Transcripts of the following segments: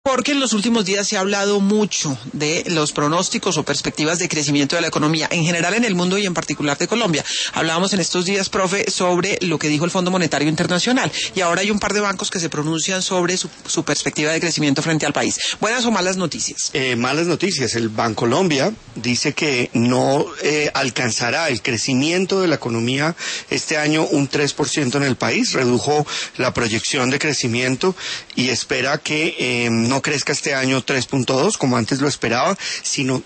Porque en los últimos días se ha hablado mucho de los pronósticos o perspectivas de crecimiento de la economía, en general en el mundo y en particular de Colombia. Hablábamos en estos días, profe, sobre lo que dijo el Fondo Monetario Internacional, y ahora hay un par de bancos que se pronuncian sobre su perspectiva de crecimiento frente al país. ¿Buenas o malas noticias? Malas noticias. El Bancolombia dice que no alcanzará el crecimiento de la economía este año un 3% en el país, redujo la proyección de crecimiento y espera que no crezca este año 3.2 como antes lo esperaba, sino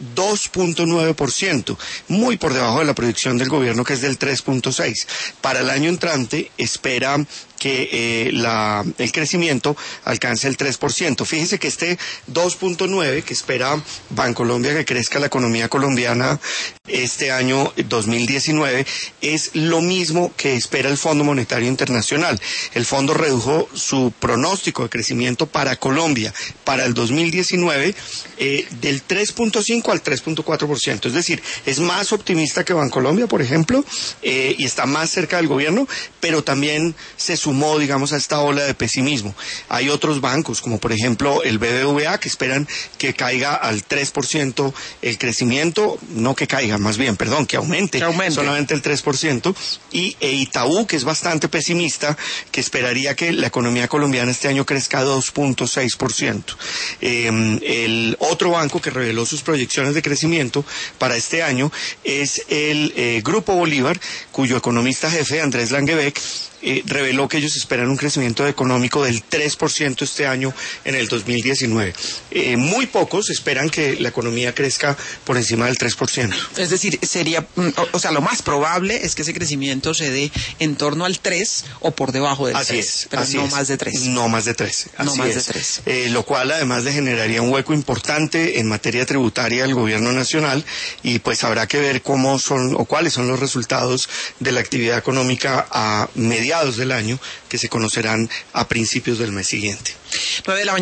2.9%, muy por debajo de la proyección del gobierno que es del 3.6. Para el año entrante espera que el crecimiento alcance el 3%. Fíjese que este 2.9 que espera Bancolombia que crezca la economía colombiana este año 2019 es lo mismo que espera el Fondo Monetario Internacional. El fondo redujo su pronóstico de crecimiento para Colombia para el 2019 del 3.5 al 3.4%. Es decir, es más optimista que Bancolombia, por ejemplo, y está más cerca del gobierno, pero también se sumó, digamos, a esta ola de pesimismo. Hay otros bancos, como por ejemplo el BBVA, que esperan que caiga al 3% el crecimiento, no que caiga, más bien, perdón, que aumente. Solamente el 3%, y Itaú, que es bastante pesimista, que esperaría que la economía colombiana este año crezca 2.6%. El otro banco que reveló sus proyecciones de crecimiento para este año es el Grupo Bolívar, cuyo economista jefe, Andrés Langebeck, reveló que ellos esperan un crecimiento económico del 3% este año en el 2019. Muy pocos esperan que la economía crezca por encima del 3%. Es decir, sería, o sea, lo más probable es que ese crecimiento se dé en torno al 3 o por debajo del 3, pero no más de 3. No más de 3. No más de 3. Lo cual además le generaría un hueco importante en materia tributaria del gobierno nacional, y pues habrá que ver cómo son o cuáles son los resultados de la actividad económica a mediados del año, que se conocerán a principios del mes siguiente. 9 de la mañana.